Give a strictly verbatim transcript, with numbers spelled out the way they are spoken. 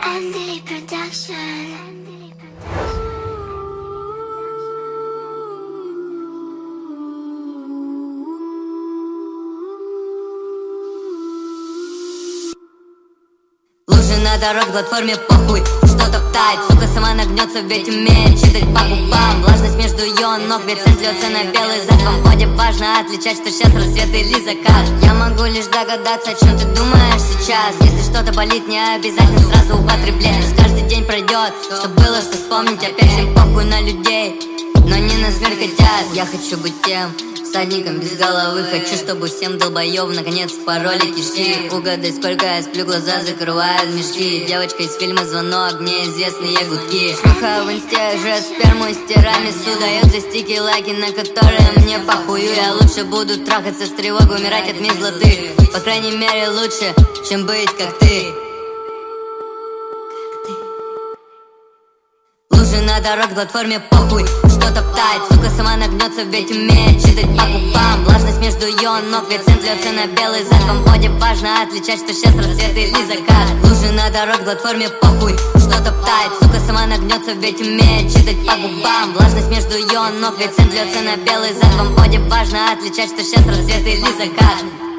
Andy Production. Лужи на дорог, платформе похуй, что топтать. Сука сама нагнется, ведь умеет читать по губам. Влажность между ее ног, ведь цвет льется на белый зад. В комподе важно отличать, что сейчас рассвет или закат. Я могу лишь догадаться, о чем ты думаешь сейчас. Если что-то болит, не обязательно сразу употреблять. Пусть каждый день пройдет, что было, что вспомнить. Опять всем похуй на людей, но не на смерть хотят. Я хочу быть тем всадником без головы. Хочу, чтобы всем долбоёб наконец пароли кишки. Угадай, сколько я сплю, глаза закрывают мешки. Девочка из фильма «Звонок», неизвестные гудки. Шлюха в инсте жрет сперму и тирамису. Дает за стики лайки, на которые мне похую. Я лучше буду трахаться с тревогой, умирать от мерзлоты. По крайней мере лучше, чем быть как ты. Лужи на дорог, платформе похуй, что топтать. Сука сама нагнется, ведь умеет читать по губам. Влажность между ее ног, ведь цвет льется на белый зад. В комподе важно отличать, что сейчас рассвет или закат. Лужи на дорог, платформе похуй, что топтать. Сука сама нагнется, ведь умеет читать по губам. Влажность между ее ног, ведь цвет льется на белый зад. В комподе важно отличать, что сейчас рассвет или закат.